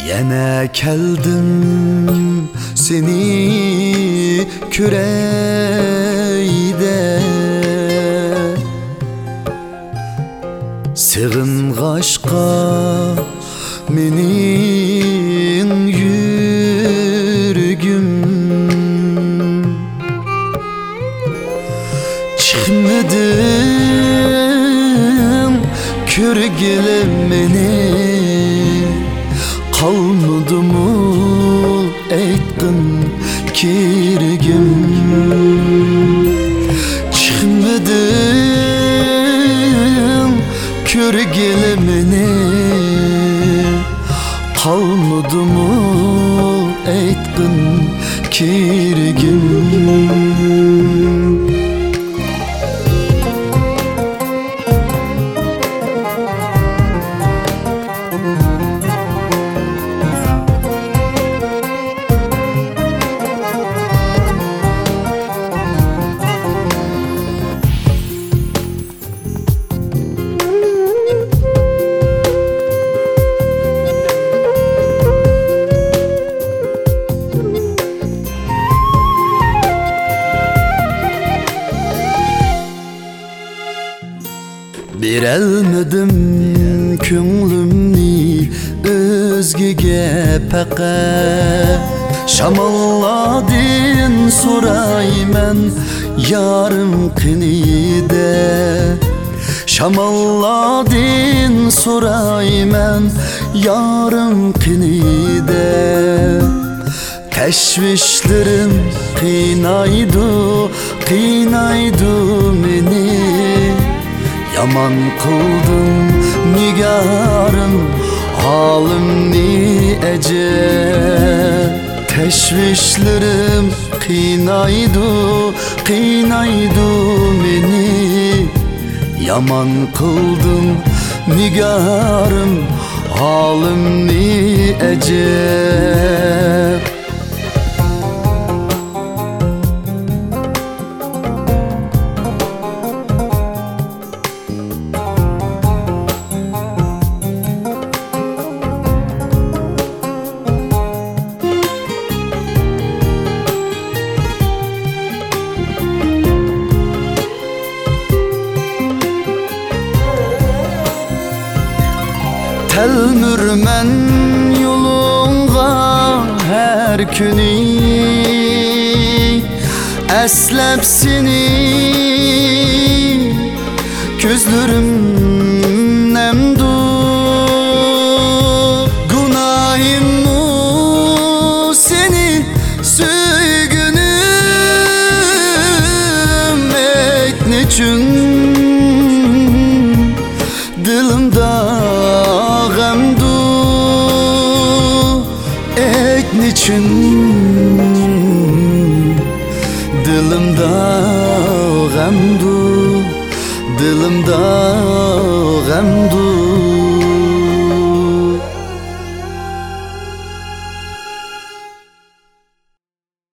Yine keldim seni küreyde, sığıngaçka menin yürgüm, çıkmadım körgele meni, kalmadı mı ettin kirgim, çıkmadım körgele meni, kalmadı mı ettin kirgim. Berelmedim könglimni özgege peqe, şamalladın soraymen yarım qinide, şamalladın soraymen yarım qinide. Teşvişlerim qinaydı, qinaydı meni, yaman kıldın nigarım halimni ece. Teşvişlerim qinaydı, qinaydı meni, yaman kıldın nigarım halimni ece. Telmürmen yolunga her günü, eslep seni gözlerim nemdu. Günahım mu senin söygünüm, etniçün dilimde gamdu, etniçün dilimde gamdu, dilimde gamdu.